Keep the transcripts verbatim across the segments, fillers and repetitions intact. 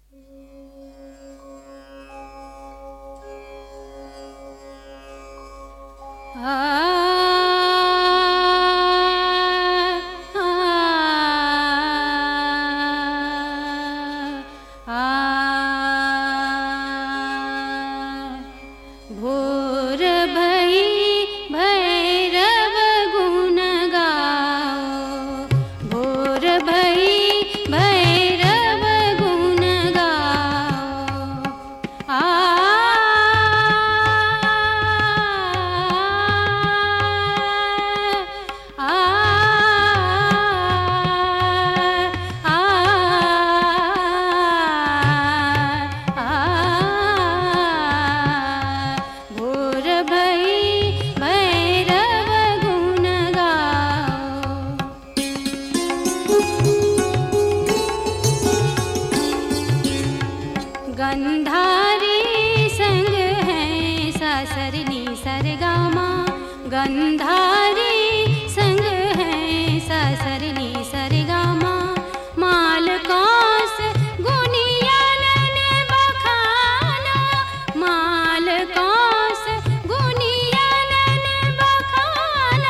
गंधारी संग है सासरनी सरगामा, गंधारी संग है सासरनी सरगामा। माल कौस गुनियन ने बखाना, माल कौस गुनियन ने बखाना।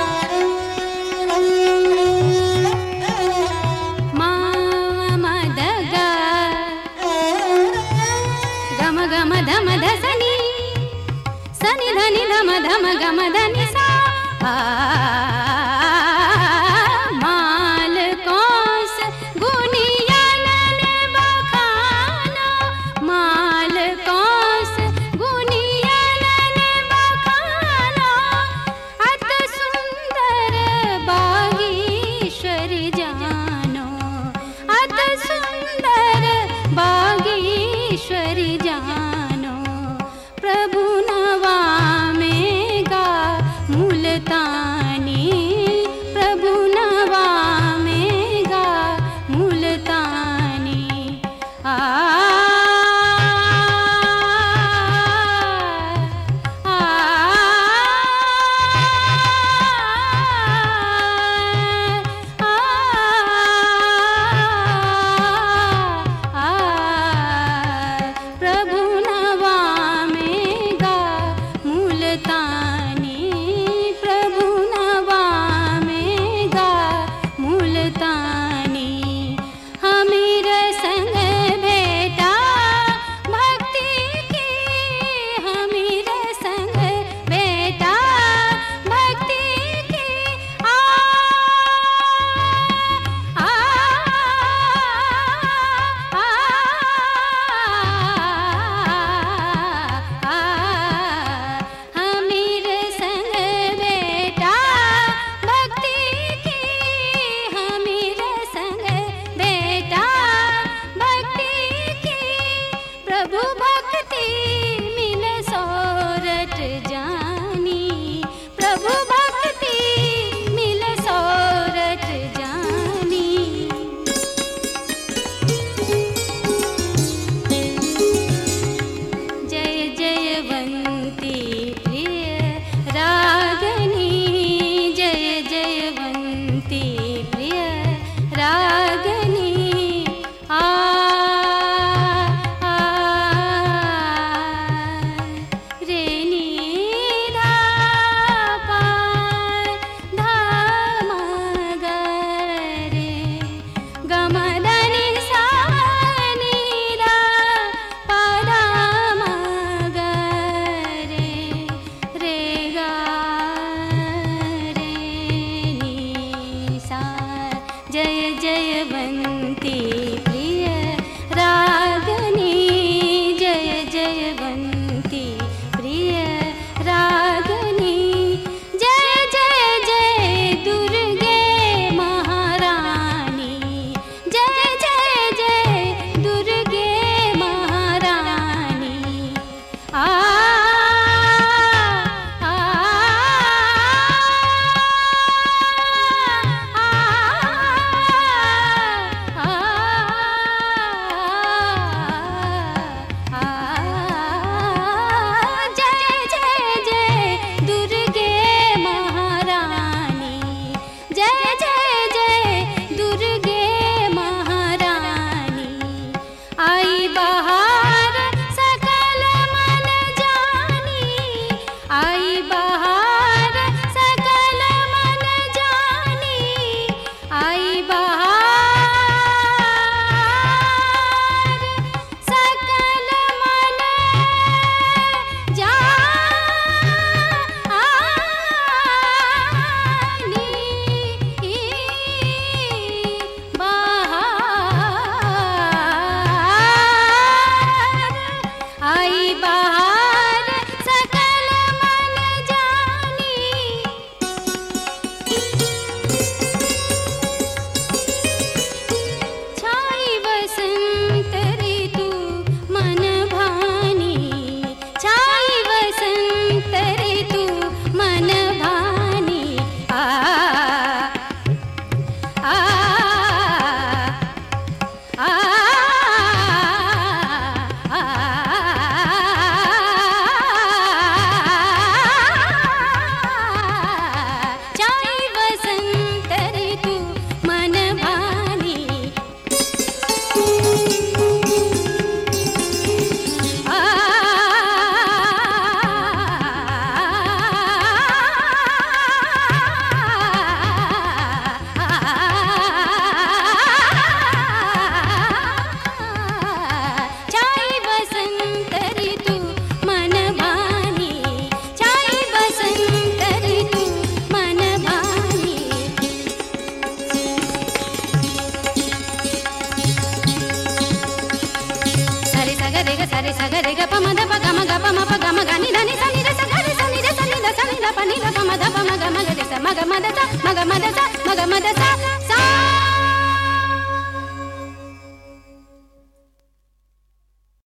गम धम धसनी सनि धनि धम धम गम धनि सा। माल कौस गुनियन ने बखाना, माल कौस गुनियन ने बखाना। अत सुंदर बागीश्वर जानो, अत सुंदर बागीश्वर जानो। प्रभु नवा में गा मुल्तानी, प्रभु नवा में गा मुल्तानी। आ वसंत ऋतु मन भानी छाई वसंत ऋतु मन भानी आ आ आ సగ రే గ ప మ ద ప గ మ గ ప మ ప గ మ గ ని ద ని స ని ద స గ రి స ని ద స ని ద స ని ద ప ని ద ప మ ద ప మ గ మ గ రి స మ గ మ ద స మ గ మ ద స మ గ మ ద స